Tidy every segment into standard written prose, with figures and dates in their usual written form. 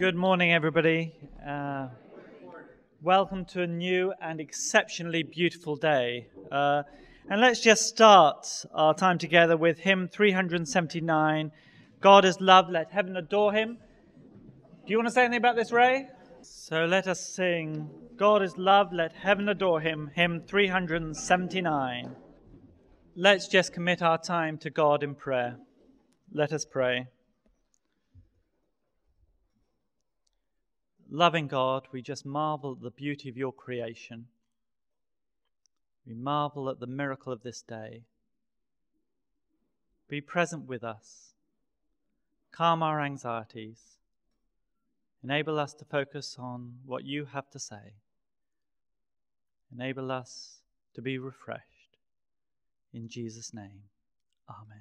Good morning, everybody. Welcome to a new and exceptionally beautiful day. And let's just start our time together with hymn 379, God is love, let heaven adore him. Do you want to say anything about this, Ray? So let us sing, God is love, let heaven adore him, hymn 379. Let's just commit our time to God in prayer. Let us pray. Loving God, we just marvel at the beauty of your creation. We marvel at the miracle of this day. Be present with us. Calm our anxieties. Enable us to focus on what you have to say. Enable us to be refreshed. In Jesus' name, amen.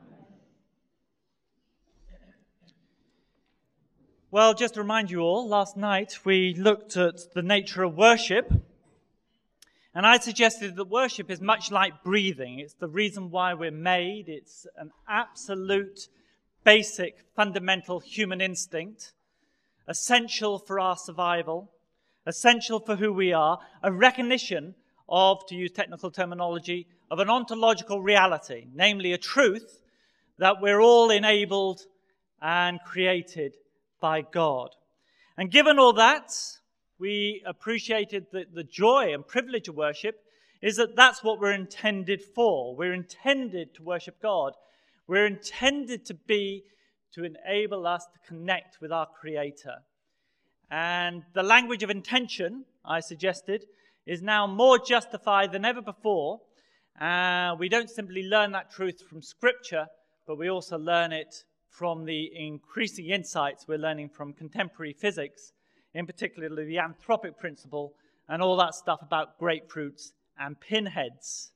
Well, just to remind you all, last night we looked at the nature of worship, and I suggested that worship is much like breathing. It's the reason why we're made. It's an absolute, basic, fundamental human instinct, essential for our survival, essential for who we are, a recognition of, to use technical terminology, of an ontological reality, namely a truth that we're all enabled and created by God. And given all that, we appreciated that the joy and privilege of worship is that that's what we're intended for. We're intended to worship God. We're intended to enable us to connect with our Creator. And the language of intention, I suggested, is now more justified than ever before. We don't simply learn that truth from Scripture, but we also learn it from the increasing insights we're learning from contemporary physics, in particular the anthropic principle and all that stuff about grapefruits and pinheads,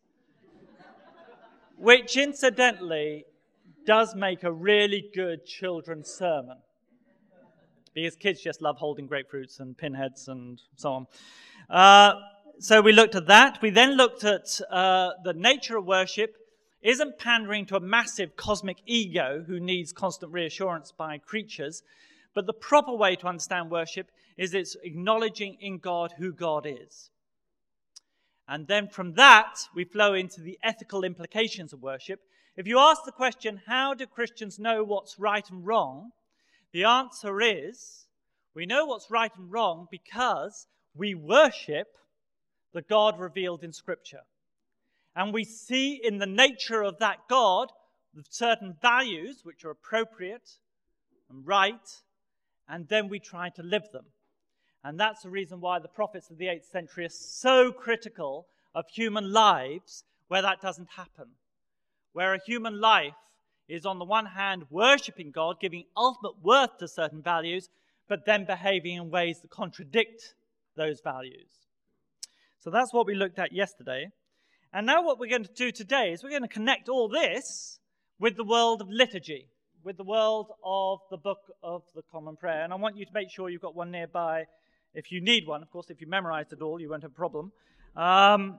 which incidentally does make a really good children's sermon, because kids just love holding grapefruits and pinheads and so on. So we looked at that. We then looked at the nature of worship isn't pandering to a massive cosmic ego who needs constant reassurance by creatures, but the proper way to understand worship is it's acknowledging in God who God is. And then from that, we flow into the ethical implications of worship. If you ask the question, how do Christians know what's right and wrong? The answer is, we know what's right and wrong because we worship the God revealed in Scripture. And we see in the nature of that God certain values which are appropriate and right, and then we try to live them. And that's the reason why the prophets of the 8th century are so critical of human lives where that doesn't happen. Where a human life is on the one hand worshipping God, giving ultimate worth to certain values, but then behaving in ways that contradict those values. So that's what we looked at yesterday. And now what we're going to do today is we're going to connect all this with the world of liturgy, with the world of the Book of the Common Prayer. And I want you to make sure you've got one nearby if you need one. Of course, if you memorized it all, you won't have a problem. And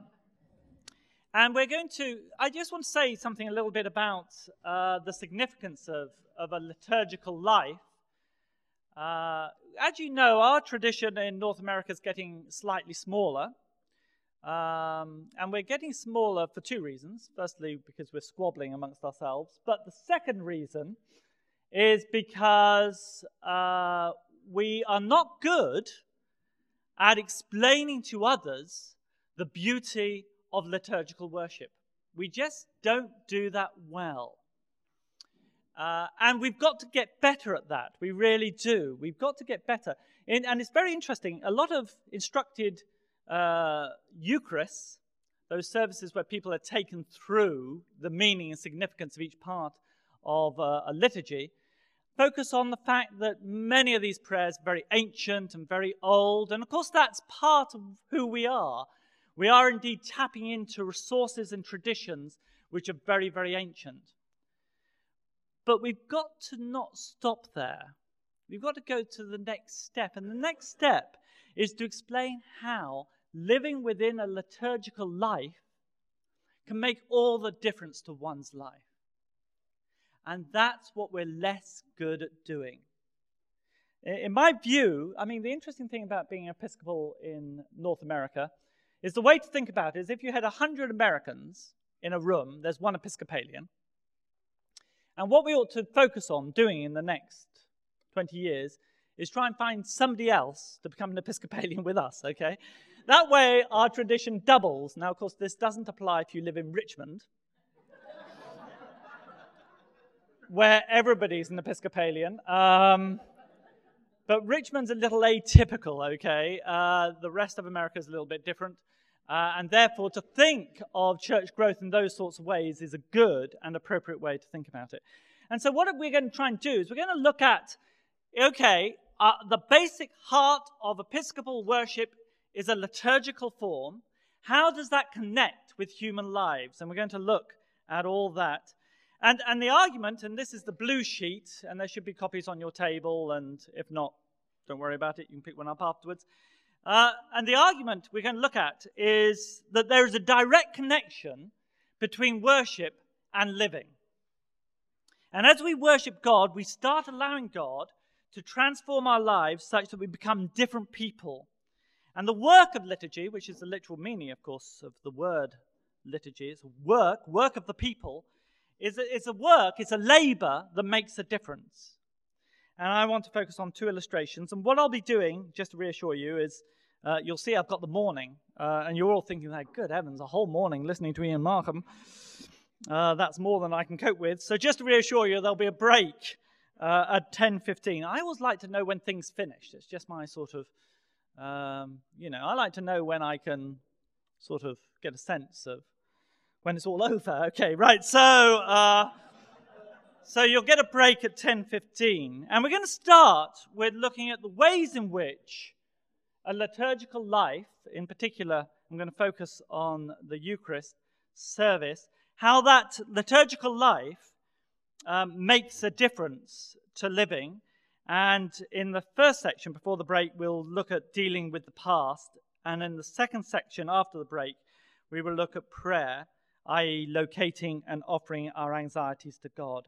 I just want to say something a little bit about the significance of a liturgical life. As you know, our tradition in North America is getting slightly smaller. And we're getting smaller for two reasons. Firstly, because we're squabbling amongst ourselves. But the second reason is because we are not good at explaining to others the beauty of liturgical worship. We just don't do that well. And we've got to get better at that. We really do. We've got to get better. And it's very interesting. A lot of instructed Eucharists, those services where people are taken through the meaning and significance of each part of a liturgy, focus on the fact that many of these prayers are very ancient and very old, and of course that's part of who we are. We are indeed tapping into resources and traditions which are very, very ancient. But we've got to not stop there. We've got to go to the next step, and the next step is to explain how living within a liturgical life can make all the difference to one's life. And that's what we're less good at doing. In my view, I mean, the interesting thing about being Episcopal in North America is the way to think about it is if you had 100 Americans in a room, there's one Episcopalian. And what we ought to focus on doing in the next 20 years is try and find somebody else to become an Episcopalian with us, okay? That way, our tradition doubles. Now, of course, this doesn't apply if you live in Richmond, where everybody's an Episcopalian. But Richmond's a little atypical, okay? The rest of America is a little bit different. And therefore, to think of church growth in those sorts of ways is a good and appropriate way to think about it. And so what we're going to try and do is we're going to look at, okay, the basic heart of Episcopal worship is a liturgical form. How does that connect with human lives? And we're going to look at all that. And the argument, and this is the blue sheet, and there should be copies on your table, and if not, don't worry about it, you can pick one up afterwards. And the argument we're going to look at is that there is a direct connection between worship and living. And as we worship God, we start allowing God to transform our lives such that we become different people. And the work of liturgy, which is the literal meaning, of course, of the word liturgy, is work of the people, it's a labor that makes a difference. And I want to focus on two illustrations. And what I'll be doing, just to reassure you, is you'll see I've got the morning. And you're all thinking, like, good heavens, a whole morning listening to Ian Markham. That's more than I can cope with. So just to reassure you, there'll be a break at 10:15. I always like to know when things finish. It's just my sort of, I like to know when I can sort of get a sense of when it's all over. Okay, right. So you'll get a break at 10:15. And we're going to start with looking at the ways in which a liturgical life, in particular, I'm going to focus on the Eucharist service, how that liturgical life makes a difference to living. And in the first section, before the break, we'll look at dealing with the past. And in the second section, after the break, we will look at prayer, i.e. locating and offering our anxieties to God.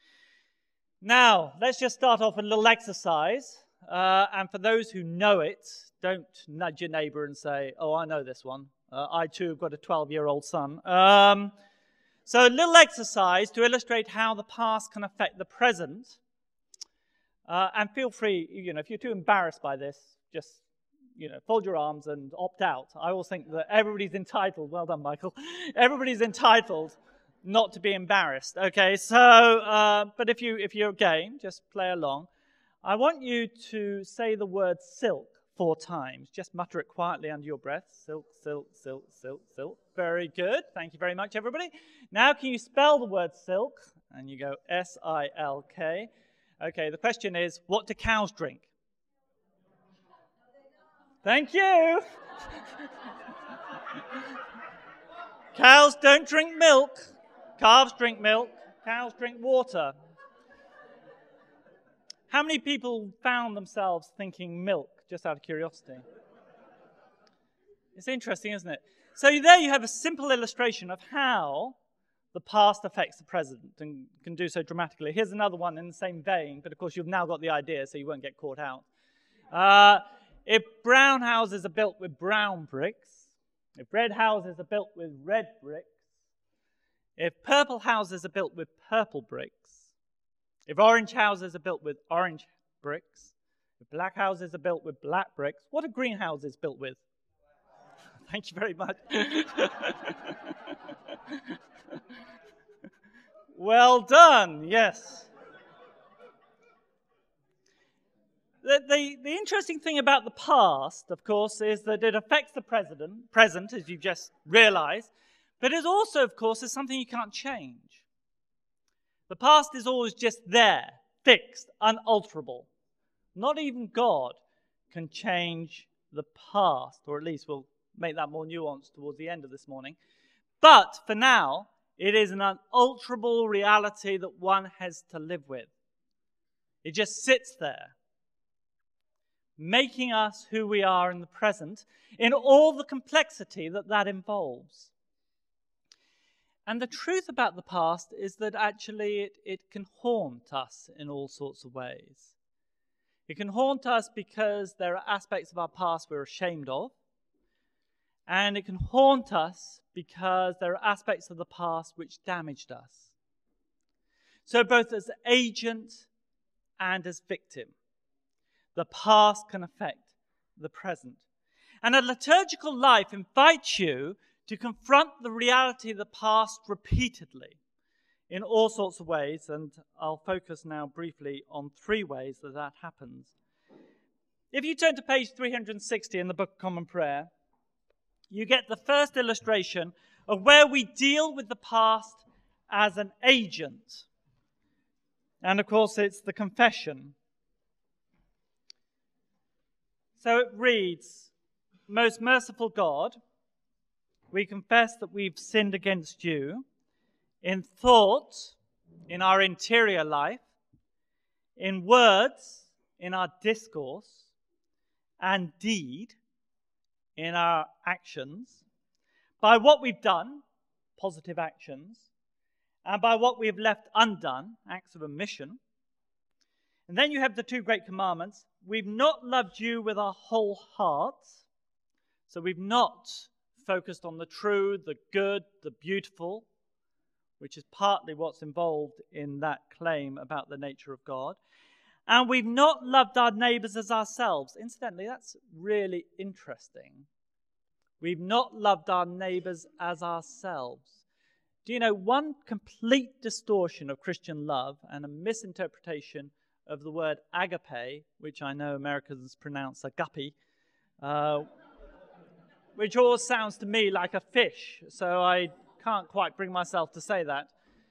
Now, let's just start off with a little exercise. And for those who know it, don't nudge your neighbor and say, oh, I know this one. I too have got a 12-year-old son. So a little exercise to illustrate how the past can affect the present. And feel free, if you're too embarrassed by this, just, fold your arms and opt out. I always think that everybody's entitled. Well done, Michael. Everybody's entitled not to be embarrassed. Okay, so, but if you're game, just play along. I want you to say the word silk 4 times. Just mutter it quietly under your breath. Silk, silk, silk, silk, silk. Very good. Thank you very much, everybody. Now, can you spell the word silk? And you go S-I-L-K. Okay, the question is, what do cows drink? Thank you. Cows don't drink milk. Calves drink milk. Cows drink water. How many people found themselves thinking milk, just out of curiosity? It's interesting, isn't it? So there you have a simple illustration of how the past affects the present and can do so dramatically. Here's another one in the same vein, but of course you've now got the idea, so you won't get caught out. If brown houses are built with brown bricks, if red houses are built with red bricks, if purple houses are built with purple bricks, if orange houses are built with orange bricks, if black houses are built with black bricks, what are green houses built with? Thank you very much. Well done, yes. The interesting thing about the past, of course, is that it affects the present, as you've just realized, but it also, of course, is something you can't change. The past is always just there, fixed, unalterable. Not even God can change the past, or at least we'll make that more nuanced towards the end of this morning. But for now, it is an unalterable reality that one has to live with. It just sits there, making us who we are in the present in all the complexity that involves. And the truth about the past is that actually it can haunt us in all sorts of ways. It can haunt us because there are aspects of our past we're ashamed of. And it can haunt us because there are aspects of the past which damaged us. So both as agent and as victim, the past can affect the present. And a liturgical life invites you to confront the reality of the past repeatedly in all sorts of ways, and I'll focus now briefly on 3 ways that that happens. If you turn to page 360 in the Book of Common Prayer, you get the first illustration of where we deal with the past as an agent. And of course, it's the confession. So it reads, "Most merciful God, we confess that we've sinned against you in thought, in our interior life, in words, in our discourse, and deed, in our actions, by what we've done, positive actions, and by what we have left undone, acts of omission." And then you have the 2 great commandments. We've not loved you with our whole hearts. So we've not focused on the true, the good, the beautiful, which is partly what's involved in that claim about the nature of God. And we've not loved our neighbors as ourselves. Incidentally, that's really interesting. We've not loved our neighbors as ourselves. Do you know, one complete distortion of Christian love and a misinterpretation of the word agape, which I know Americans pronounce agape, which always sounds to me like a fish, so I can't quite bring myself to say that,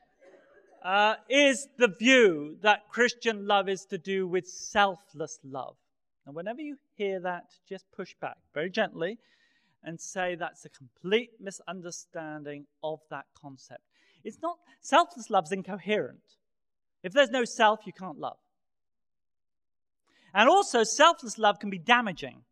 is the view that Christian love is to do with selfless love. And whenever you hear that, just push back very gently and say that's a complete misunderstanding of that concept. It's not, selfless love is incoherent. If there's no self, you can't love. And also, selfless love can be damaging.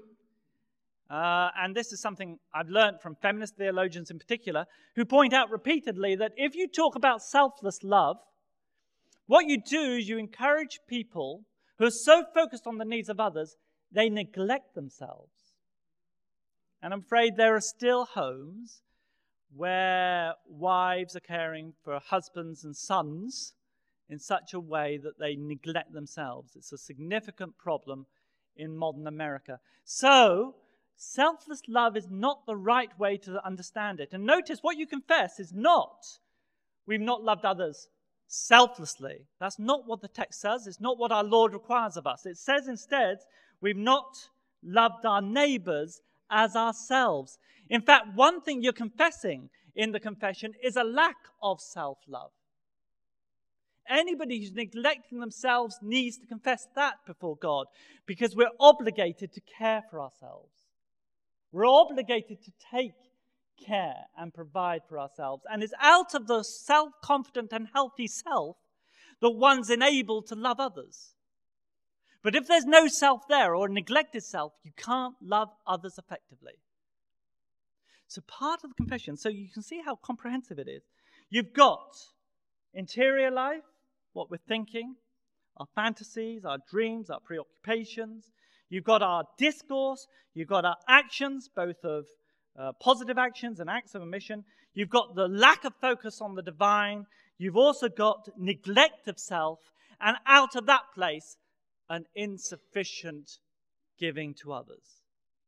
And this is something I've learned from feminist theologians in particular, who point out repeatedly that if you talk about selfless love, what you do is you encourage people who are so focused on the needs of others, they neglect themselves. And I'm afraid there are still homes where wives are caring for husbands and sons in such a way that they neglect themselves. It's a significant problem in modern America. So, selfless love is not the right way to understand it. And notice what you confess is not, we've not loved others selflessly. That's not what the text says. It's not what our Lord requires of us. It says instead, we've not loved our neighbors as ourselves. In fact, one thing you're confessing in the confession is a lack of self-love. Anybody who's neglecting themselves needs to confess that before God, because we're obligated to care for ourselves. We're obligated to take care and provide for ourselves. And it's out of the self-confident and healthy self that one's enabled to love others. But if there's no self there, or a neglected self, you can't love others effectively. So part of the confession, so you can see how comprehensive it is. You've got interior life, what we're thinking, our fantasies, our dreams, our preoccupations. You've got our discourse. You've got our actions, both of positive actions and acts of omission. You've got the lack of focus on the divine. You've also got neglect of self. And out of that place, an insufficient giving to others.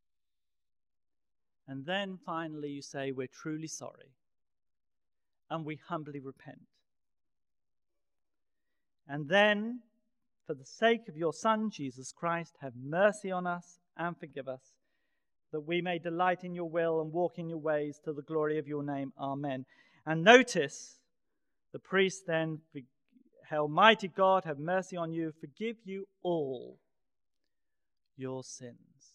And then finally you say, we're truly sorry. And we humbly repent. And then, for the sake of your Son, Jesus Christ, have mercy on us and forgive us, that we may delight in your will and walk in your ways to the glory of your name. Amen. And notice, the priest then, Almighty God, have mercy on you, forgive you all your sins.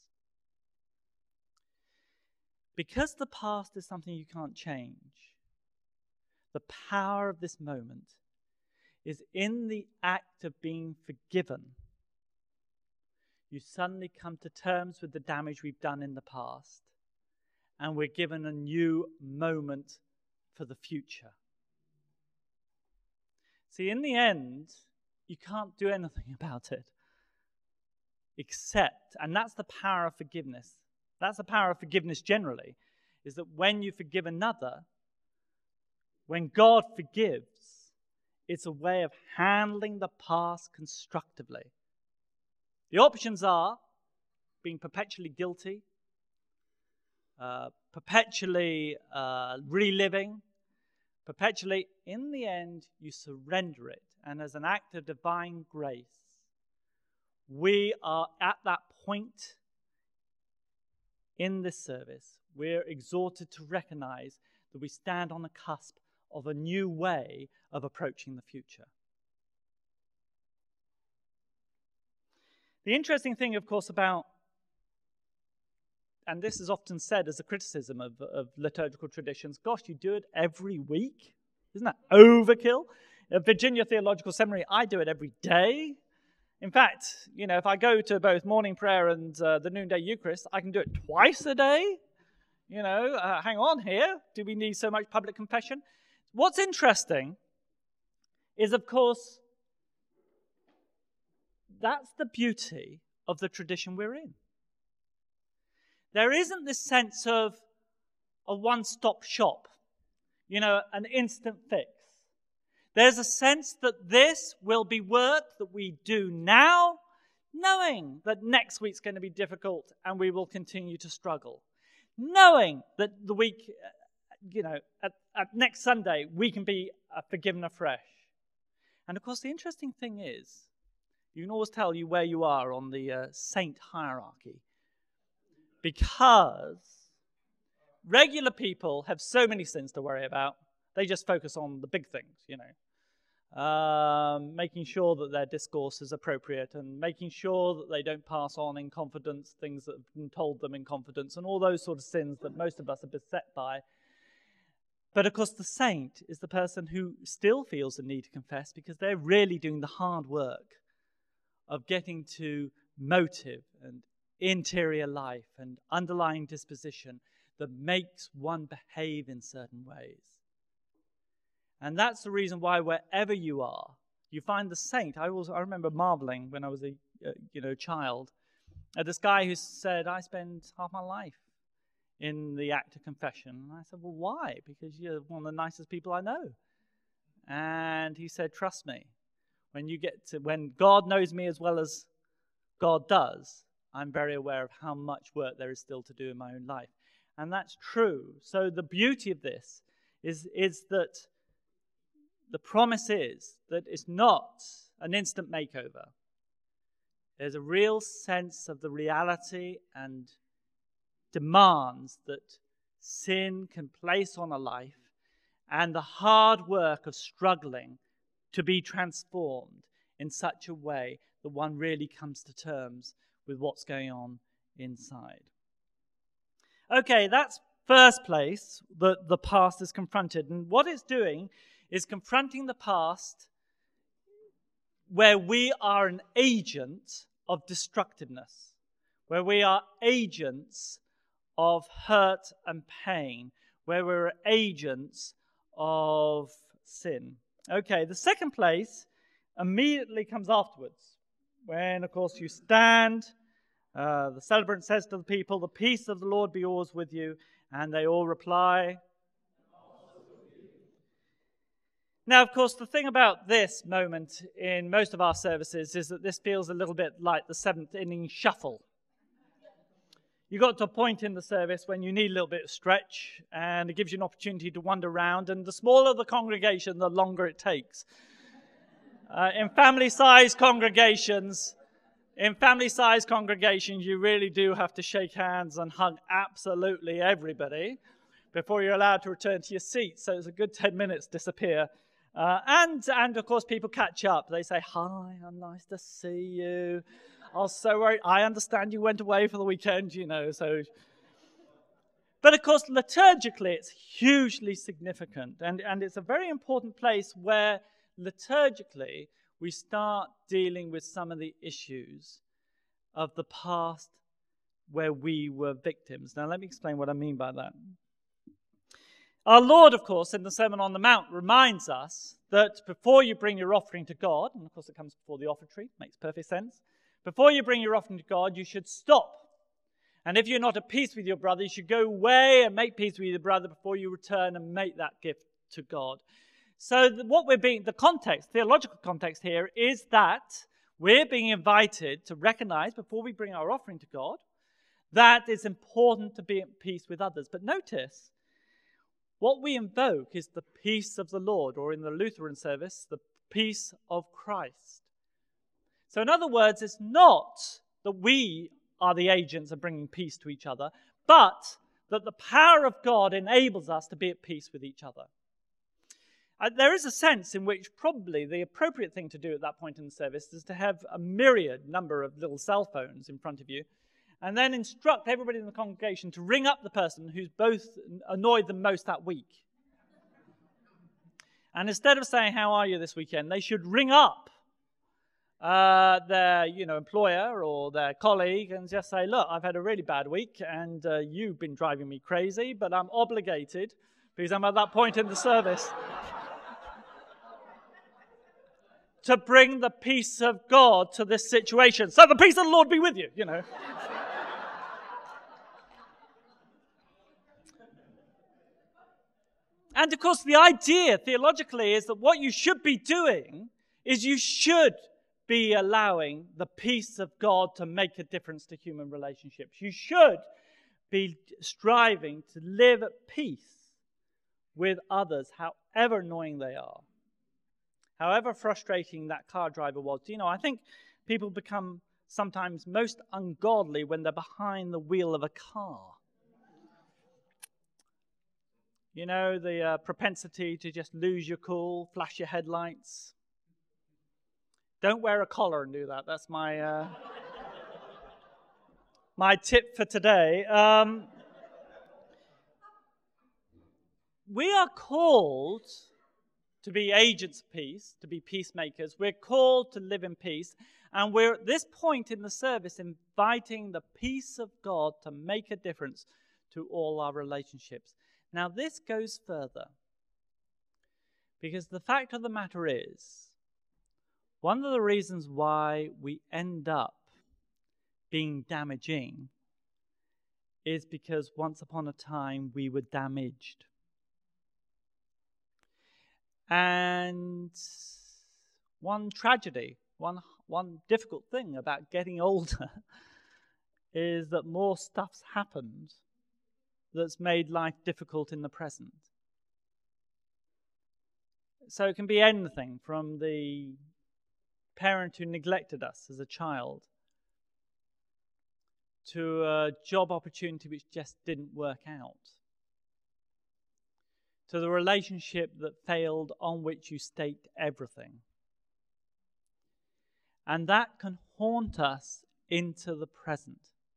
Because the past is something you can't change, the power of this moment is in the act of being forgiven. You suddenly come to terms with the damage we've done in the past, and we're given a new moment for the future. See, in the end, you can't do anything about it. accept, and that's the power of forgiveness. That's the power of forgiveness generally, is that when you forgive another, when God forgives, it's a way of handling the past constructively. The options are being perpetually guilty, perpetually reliving, perpetually, in the end, you surrender it. And as an act of divine grace, we are at that point in this service. We're exhorted to recognize that we stand on the cusp of a new way of approaching the future. The interesting thing, of course, about, and this is often said as a criticism of liturgical traditions, gosh, you do it every week? Isn't that overkill? At Virginia Theological Seminary, I do it every day. In fact, if I go to both morning prayer and the noonday Eucharist, I can do it twice a day. Hang on here. Do we need so much public confession? What's interesting is, of course, that's the beauty of the tradition we're in. There isn't this sense of a one-stop shop, an instant fix. There's a sense that this will be work that we do now, knowing that next week's going to be difficult and we will continue to struggle. Knowing that the week, at next Sunday, we can be forgiven afresh. And of course, the interesting thing is, you can always tell where you are on the saint hierarchy. Because regular people have so many sins to worry about, they just focus on the big things, making sure that their discourse is appropriate and making sure that they don't pass on in confidence things that have been told them in confidence and all those sort of sins that most of us are beset by. But of course, the saint is the person who still feels the need to confess because they're really doing the hard work of getting to motive and interior life and underlying disposition that makes one behave in certain ways. And that's the reason why wherever you are, you find the saint. I remember marveling when I was a child at this guy who said, I spend half my life in the act of confession. And I said, well, why? Because you're one of the nicest people I know. And he said, trust me, when God knows me as well as God does, I'm very aware of how much work there is still to do in my own life. And that's true. So the beauty of this is that the promise is that it's not an instant makeover. There's a real sense of the reality and demands that sin can place on a life and the hard work of struggling to be transformed in such a way that one really comes to terms with what's going on inside. Okay, that's first place that the past is confronted. And what it's doing is confronting the past where we are an agent of destructiveness, where we are agents of hurt and pain, where we're agents of sin. Okay, the second place immediately comes afterwards, when, of course, you stand. The celebrant says to the people, the peace of the Lord be always with you. And they all reply. Now, of course, the thing about this moment in most of our services is that this feels a little bit like the seventh inning shuffle. You got to a point in the service when you need a little bit of stretch, and it gives you an opportunity to wander around. And the smaller the congregation, the longer it takes. In family-sized congregations, you really do have to shake hands and hug absolutely everybody before you're allowed to return to your seat. So it's a good 10 minutes disappear. And of course, people catch up. They say, hi, I'm nice to see you. Oh, so worried. I understand you went away for the weekend, so. But of course, liturgically, it's hugely significant. And it's a very important place where liturgically, we start dealing with some of the issues of the past where we were victims. Now, let me explain what I mean by that. Our Lord, of course, in the Sermon on the Mount reminds us that before you bring your offering to God, and of course it comes before the offertory, makes perfect sense. before you bring your offering to God, you should stop. And if you're not at peace with your brother, you should go away and make peace with your brother before you return and make that gift to God. So the context, theological context here is that we're being invited to recognize before we bring our offering to God that it's important to be at peace with others. But notice, what we invoke is the peace of the Lord, or in the Lutheran service, the peace of Christ. So in other words, it's not that we are the agents of bringing peace to each other, but that the power of God enables us to be at peace with each other. There is a sense in which probably the appropriate thing to do at that point in the service is to have a myriad number of little cell phones in front of you, and then instruct everybody in the congregation to ring up the person who's both annoyed them most that week. And instead of saying, "How are you this weekend?" they should ring up their employer or their colleague and just say, "Look, I've had a really bad week, and you've been driving me crazy, but I'm obligated, because I'm at that point in the service, to bring the peace of God to this situation. So the peace of the Lord be with you," And of course, the idea theologically is that what you should be doing is you should be allowing the peace of God to make a difference to human relationships. You should be striving to live at peace with others, however annoying they are, however frustrating that car driver was. I think people become sometimes most ungodly when they're behind the wheel of a car. The propensity to just lose your cool, flash your headlights. Don't wear a collar and do that. That's my my tip for today. We are called to be agents of peace, to be peacemakers. We're called to live in peace. And we're at this point in the service inviting the peace of God to make a difference to all our relationships. Now, this goes further, because the fact of the matter is, one of the reasons why we end up being damaging is because once upon a time we were damaged. And one tragedy, one difficult thing about getting older is that more stuff's happened that's made life difficult in the present. So it can be anything from the parent who neglected us as a child to a job opportunity which just didn't work out, to the relationship that failed on which you staked everything. And that can haunt us into the present.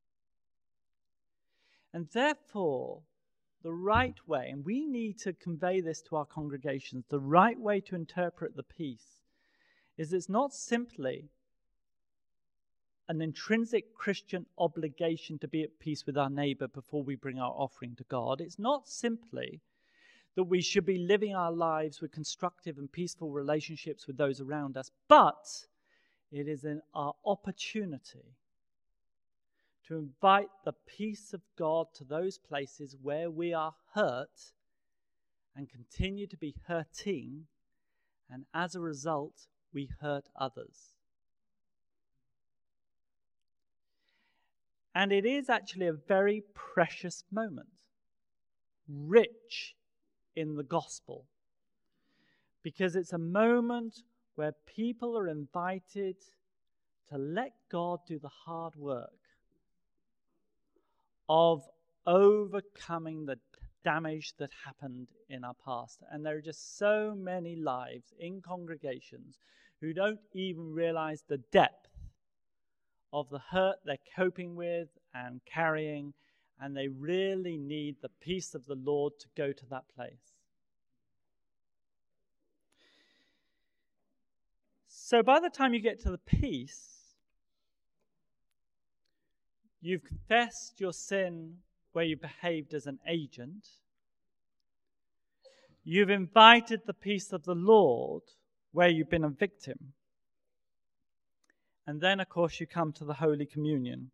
And therefore, the right way, and we need to convey this to our congregations, the right way to interpret the peace is it's not simply an intrinsic Christian obligation to be at peace with our neighbor before we bring our offering to God. It's not simply that we should be living our lives with constructive and peaceful relationships with those around us, but it is our opportunity to invite the peace of God to those places where we are hurt and continue to be hurting, and as a result, we hurt others. And it is actually a very precious moment, rich in the gospel, because it's a moment where people are invited to let God do the hard work of overcoming the damage that happened in our past. And there are just so many lives in congregations who don't even realize the depth of the hurt they're coping with and carrying, and they really need the peace of the Lord to go to that place. So by the time you get to the peace, you've confessed your sin where you behaved as an agent. You've invited the peace of the Lord where you've been a victim. And then, of course, you come to the Holy Communion.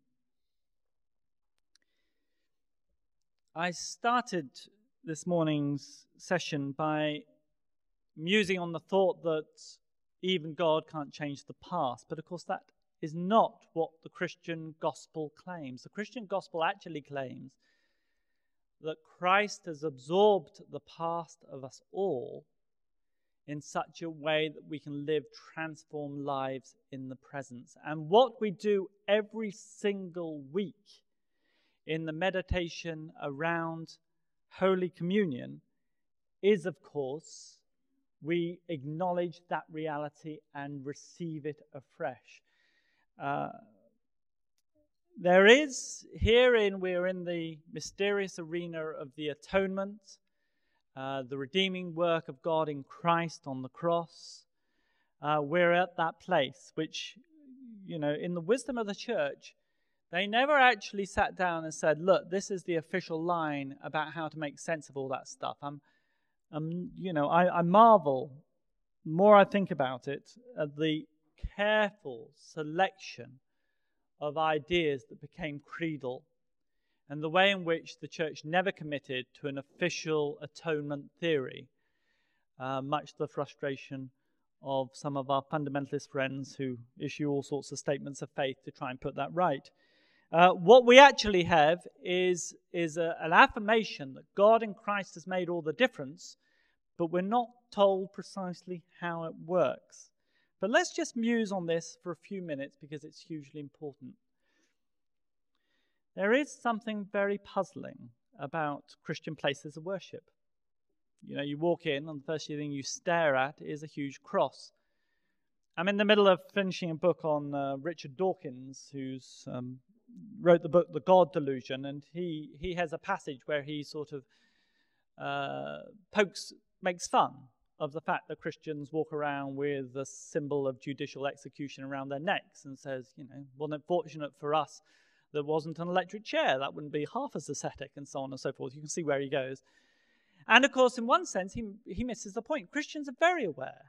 I started this morning's session by musing on the thought that even God can't change the past. But of course, that is not what the Christian gospel claims. The Christian gospel actually claims that Christ has absorbed the past of us all in such a way that we can live transformed lives in the present. And what we do every single week in the meditation around Holy Communion is, of course, we acknowledge that reality and receive it afresh. We're in the mysterious arena of the atonement, the redeeming work of God in Christ on the cross. We're at that place which, in the wisdom of the church, they never actually sat down and said, look, this is the official line about how to make sense of all that stuff. I marvel, the more I think about it, at the careful selection of ideas that became creedal and the way in which the church never committed to an official atonement theory, much to the frustration of some of our fundamentalist friends who issue all sorts of statements of faith to try and put that right. What we actually have is an affirmation that God in Christ has made all the difference, but we're not told precisely how it works. But let's just muse on this for a few minutes because it's hugely important. There is something very puzzling about Christian places of worship. You walk in and the first thing you stare at is a huge cross. I'm in the middle of finishing a book on Richard Dawkins, who's wrote the book The God Delusion, and he has a passage where he sort of makes fun of the fact that Christians walk around with the symbol of judicial execution around their necks and says, wasn't it fortunate for us there wasn't an electric chair? That wouldn't be half as ascetic, and so on and so forth. You can see where he goes. And of course, in one sense, he misses the point. Christians are very aware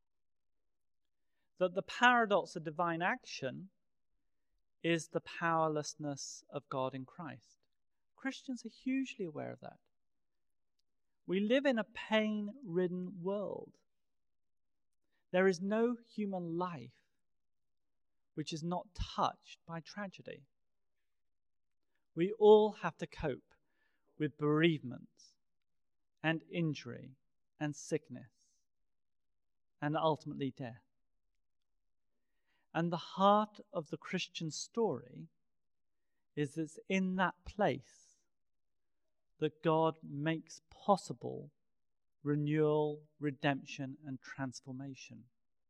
that the paradox of divine action is the powerlessness of God in Christ. Christians are hugely aware of that. We live in a pain-ridden world. There is no human life which is not touched by tragedy. We all have to cope with bereavement and injury and sickness and ultimately death. And the heart of the Christian story is it's in that place that God makes possible renewal, redemption, and transformation.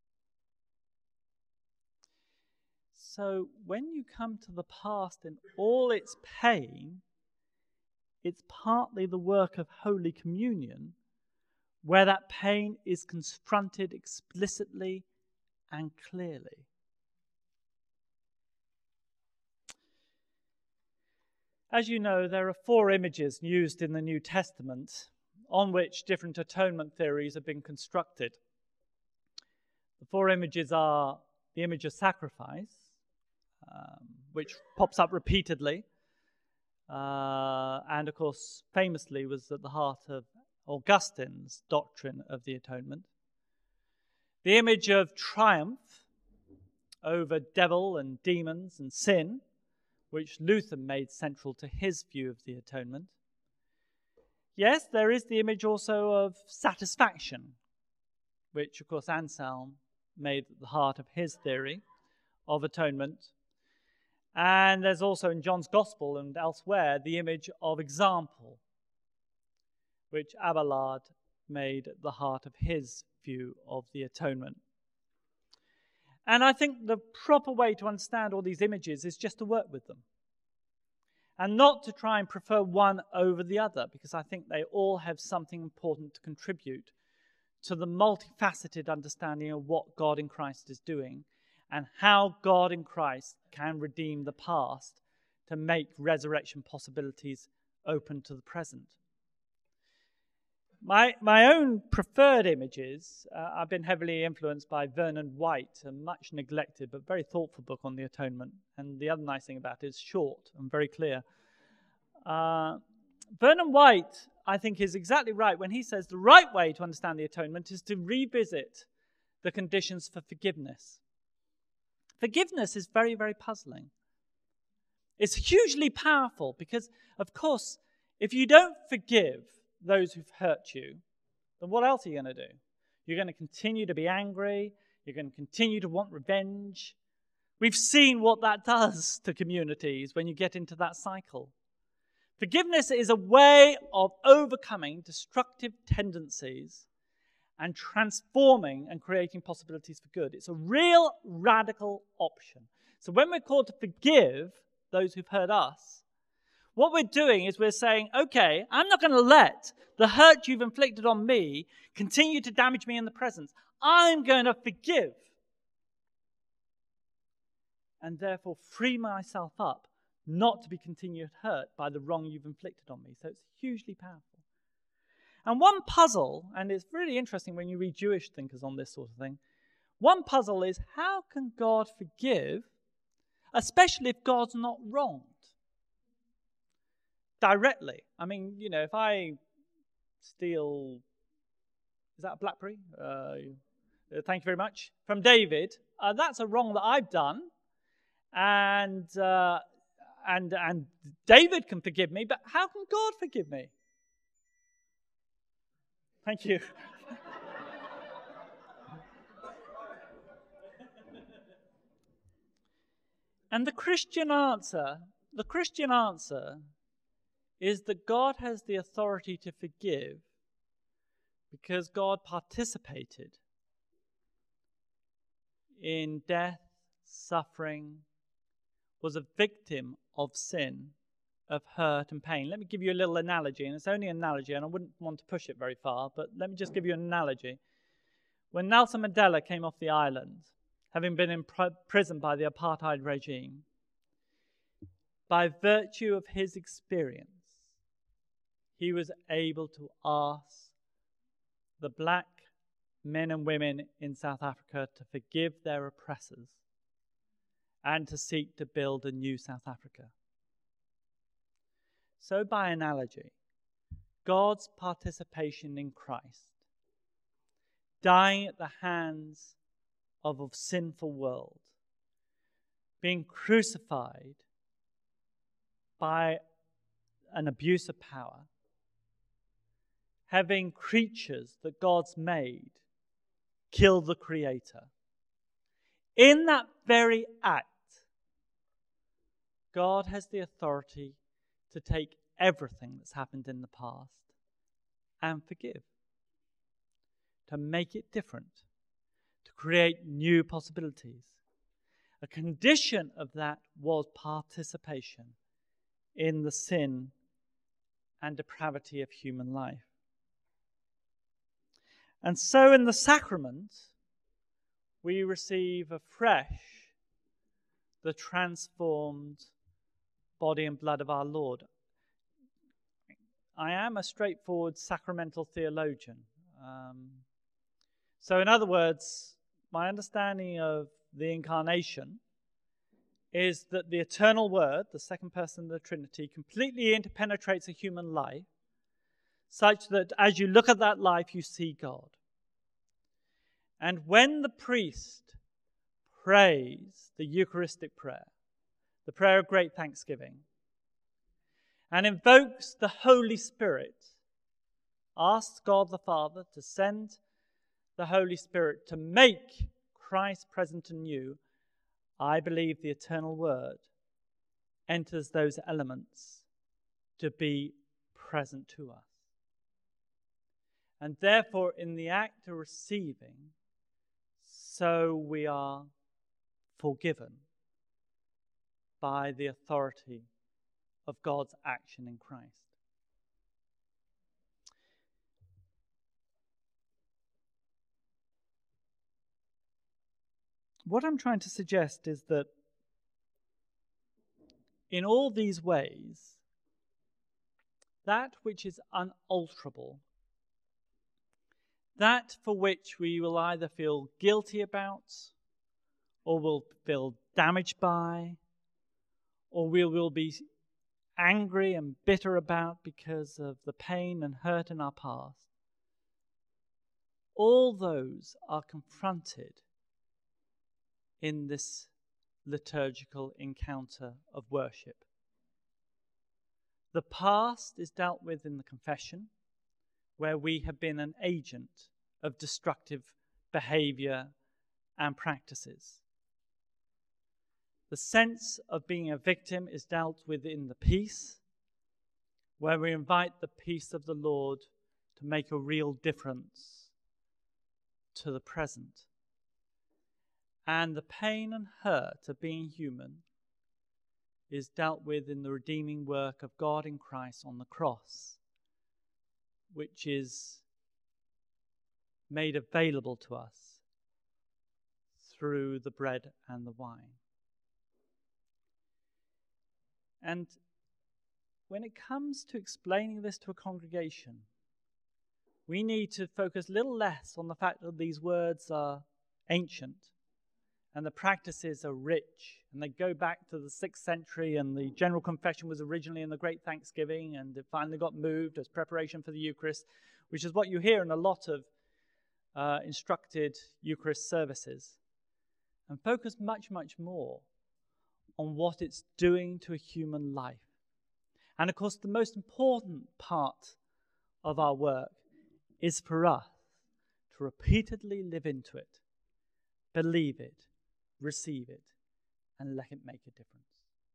So when you come to the past in all its pain, it's partly the work of Holy Communion where that pain is confronted explicitly and clearly. As you know, there are 4 images used in the New Testament on which different atonement theories have been constructed. The 4 images are the image of sacrifice, which pops up repeatedly, and of course famously was at the heart of Augustine's doctrine of the atonement. The image of triumph over devil and demons and sin, which Luther made central to his view of the atonement. Yes, there is the image also of satisfaction, which of course Anselm made at the heart of his theory of atonement. And there's also in John's Gospel and elsewhere the image of example, which Abelard made at the heart of his view of the atonement. And I think the proper way to understand all these images is just to work with them and not to try and prefer one over the other, because I think they all have something important to contribute to the multifaceted understanding of what God in Christ is doing and how God in Christ can redeem the past to make resurrection possibilities open to the present. My own preferred images, I've been heavily influenced by Vernon White, a much neglected but very thoughtful book on the atonement. And the other nice thing about it is short and very clear. Vernon White, I think, is exactly right when he says the right way to understand the atonement is to revisit the conditions for forgiveness. Forgiveness is very, very puzzling. It's hugely powerful because, of course, if you don't forgive those who've hurt you, then what else are you going to do? You're going to continue to be angry. You're going to continue to want revenge. We've seen what that does to communities when you get into that cycle. Forgiveness is a way of overcoming destructive tendencies and transforming and creating possibilities for good. It's a real radical option. So when we're called to forgive those who've hurt us, what we're doing is we're saying, okay, I'm not going to let the hurt you've inflicted on me continue to damage me in the present. I'm going to forgive and therefore free myself up not to be continued hurt by the wrong you've inflicted on me. So it's hugely powerful. And one puzzle, and it's really interesting when you read Jewish thinkers on this sort of thing, one puzzle is how can God forgive, especially if God's not wronged directly? I mean, if I steal, is that a BlackBerry? Thank you very much. From David, that's a wrong that I've done, and David can forgive me, but how can God forgive me? Thank you. And the Christian answer is that God has the authority to forgive because God participated in death, suffering, was a victim of sin, of hurt and pain. Let me give you a little analogy, and it's only an analogy, and I wouldn't want to push it very far, but let me just give you an analogy. When Nelson Mandela came off the island, having been imprisoned by the apartheid regime, by virtue of his experience, he was able to ask the black men and women in South Africa to forgive their oppressors and to seek to build a new South Africa. So by analogy, God's participation in Christ, dying at the hands of a sinful world, being crucified by an abuse of power, having creatures that God's made kill the Creator. In that very act, God has the authority to take everything that's happened in the past and forgive, to make it different, to create new possibilities. A condition of that was participation in the sin and depravity of human life. And so in the sacrament, we receive afresh the transformed body and blood of our Lord. I am a straightforward sacramental theologian. So in other words, my understanding of the incarnation is that the eternal Word, the second person of the Trinity, completely interpenetrates a human life, such that as you look at that life, you see God. And when the priest prays the Eucharistic prayer, the prayer of great thanksgiving, and invokes the Holy Spirit, asks God the Father to send the Holy Spirit to make Christ present anew, I believe the eternal Word enters those elements to be present to us. And therefore, in the act of receiving, so we are forgiven by the authority of God's action in Christ. What I'm trying to suggest is that in all these ways, that which is unalterable that for which we will either feel guilty about, or will feel damaged by, or we will be angry and bitter about because of the pain and hurt in our past. All those are confronted in this liturgical encounter of worship. The past is dealt with in the confession, where we have been an agent of destructive behavior and practices. The sense of being a victim is dealt with in the peace, where we invite the peace of the Lord to make a real difference to the present. And the pain and hurt of being human is dealt with in the redeeming work of God in Christ on the cross, which is made available to us through the bread and the wine. And when it comes to explaining this to a congregation, we need to focus a little less on the fact that these words are ancient and the practices are rich, and they go back to the 6th century, and the General Confession was originally in the Great Thanksgiving, and it finally got moved as preparation for the Eucharist, which is what you hear in a lot of instructed Eucharist services, and focus much, much more on what it's doing to a human life. And of course, the most important part of our work is for us to repeatedly live into it, believe it, receive it, and let it make a difference.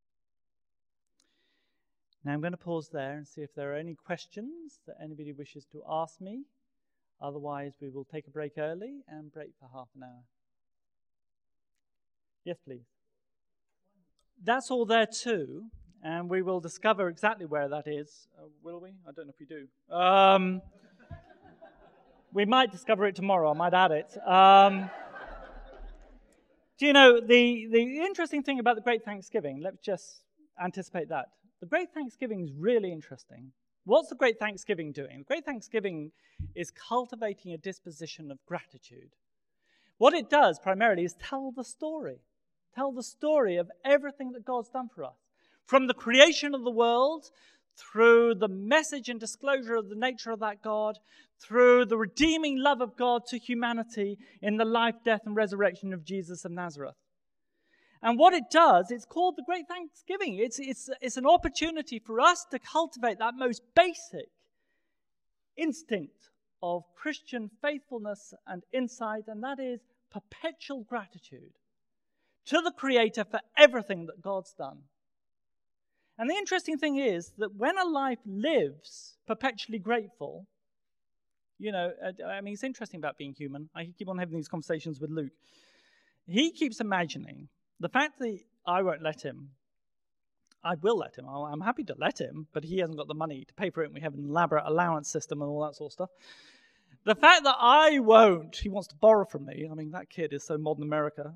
Now I'm going to pause there and see if there are any questions that anybody wishes to ask me. Otherwise, we will take a break early and break for half an hour. Yes, please. That's all there too, and we will discover exactly where that is. Will we? I don't know if we do. We might discover it tomorrow. I might add it. Do you know, the interesting thing about the Great Thanksgiving, let's just anticipate that. The Great Thanksgiving is really interesting. What's the Great Thanksgiving doing? The Great Thanksgiving is cultivating a disposition of gratitude. What it does primarily is tell the story of everything that God's done for us. From the creation of the world, through the message and disclosure of the nature of that God, through the redeeming love of God to humanity in the life, death, and resurrection of Jesus of Nazareth. And what it does, it's called the Great Thanksgiving. It's an opportunity for us to cultivate that most basic instinct of Christian faithfulness and insight, and that is perpetual gratitude to the Creator for everything that God's done. And the interesting thing is that when a life lives perpetually grateful, it's interesting about being human. I keep on having these conversations with Luke. He keeps imagining the fact that I won't let him. I will let him. I'm happy to let him, but he hasn't got the money to pay for it, and we have an elaborate allowance system and all that sort of stuff. The fact that I won't, he wants to borrow from me. I mean, that kid is so modern America.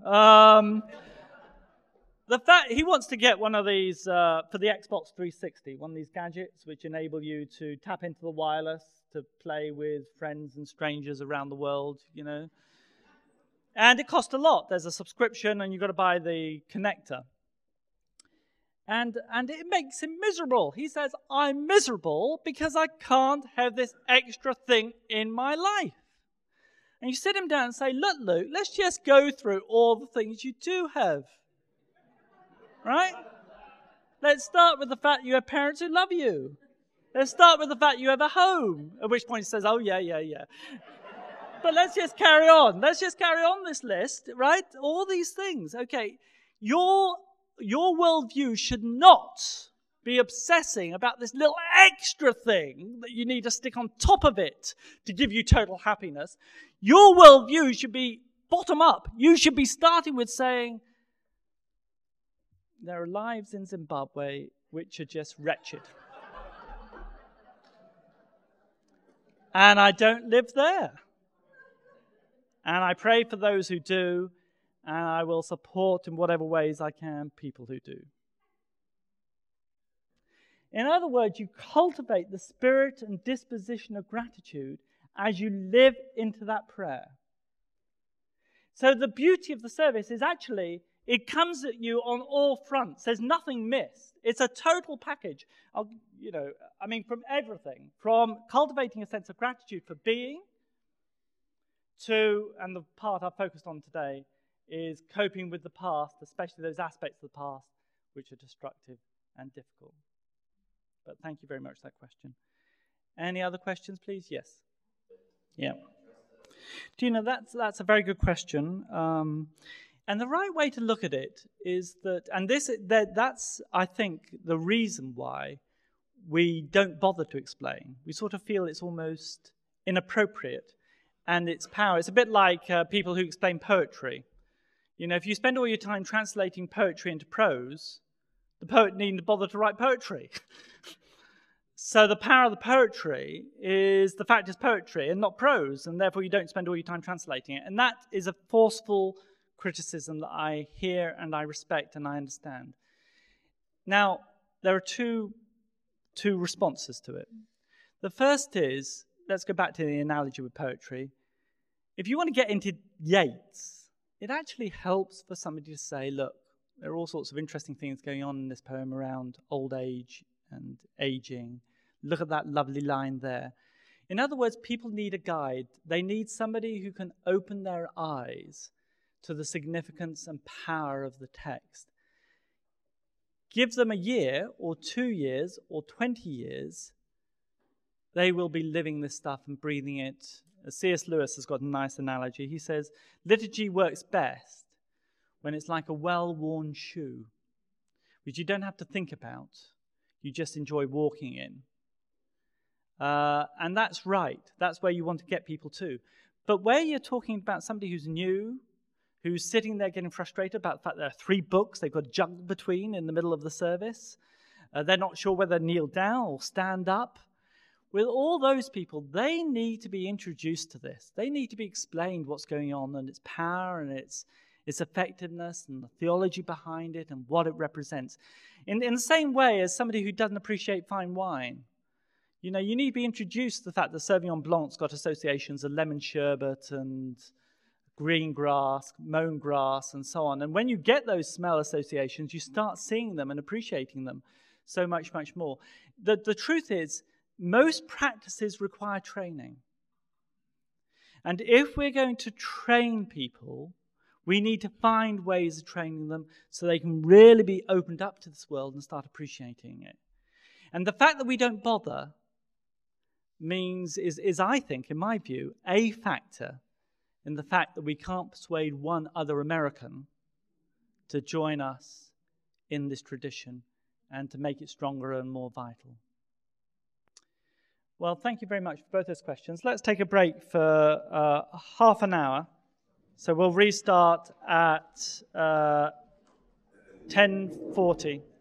The fact he wants to get one of these for the Xbox 360, one of these gadgets which enable you to tap into the wireless to play with friends and strangers around the world, And it costs a lot. There's a subscription, and you've got to buy the connector. And it makes him miserable. He says, I'm miserable because I can't have this extra thing in my life. And you sit him down and say, look, Luke, let's just go through all the things you do have. Right? Let's start with the fact you have parents who love you. Let's start with the fact you have a home. At which point he says, oh, yeah. But let's just carry on. Let's just carry on this list, right? All these things. Okay, your worldview should not be obsessing about this little extra thing that you need to stick on top of it to give you total happiness. Your worldview should be bottom up. You should be starting with saying, there are lives in Zimbabwe which are just wretched. And I don't live there. And I pray for those who do, and I will support in whatever ways I can people who do. In other words, you cultivate the spirit and disposition of gratitude as you live into that prayer. So the beauty of the service is actually it comes at you on all fronts. There's nothing missed. It's a total package. From everything, from cultivating a sense of gratitude for being to, and the part I've focused on today, is coping with the past, especially those aspects of the past which are destructive and difficult. But thank you very much for that question. Any other questions, please? Yes. Yeah. Do you know, that's a very good question. And the right way to look at it is that's, I think, the reason why we don't bother to explain. We sort of feel it's almost inappropriate and its power. It's a bit like people who explain poetry. You know, if you spend all your time translating poetry into prose, the poet needn't bother to write poetry. So the power of the poetry is the fact it's poetry and not prose, and therefore you don't spend all your time translating it. And that is a forceful criticism that I hear and I respect and I understand. Now, there are two responses to it. The first is, let's go back to the analogy with poetry. If you want to get into Yeats, it actually helps for somebody to say, look, there are all sorts of interesting things going on in this poem around old age and aging. Look at that lovely line there. In other words, people need a guide. They need somebody who can open their eyes to the significance and power of the text. Give them a year or 2 years or 20 years, they will be living this stuff and breathing it. C.S. Lewis has got a nice analogy. He says, liturgy works best when it's like a well-worn shoe, which you don't have to think about. You just enjoy walking in. And that's right. That's where you want to get people to. But where you're talking about somebody who's new, who's sitting there getting frustrated about the fact there are 3 books they've got to juggle between in the middle of the service, they're not sure whether to kneel down or stand up. With all those people, they need to be introduced to this. They need to be explained what's going on and its power and its effectiveness and the theology behind it and what it represents. In the same way as somebody who doesn't appreciate fine wine. You know, you need to be introduced to the fact that Sauvignon Blanc's got associations of lemon sherbet and green grass, mown grass, and so on. And when you get those smell associations, you start seeing them and appreciating them so much, much more. The truth is, most practices require training. And if we're going to train people, we need to find ways of training them so they can really be opened up to this world and start appreciating it. And the fact that we don't bother is, I think, in my view, a factor in the fact that we can't persuade one other American to join us in this tradition and to make it stronger and more vital. Well, thank you very much for both those questions. Let's take a break for half an hour. So we'll restart at 10:40.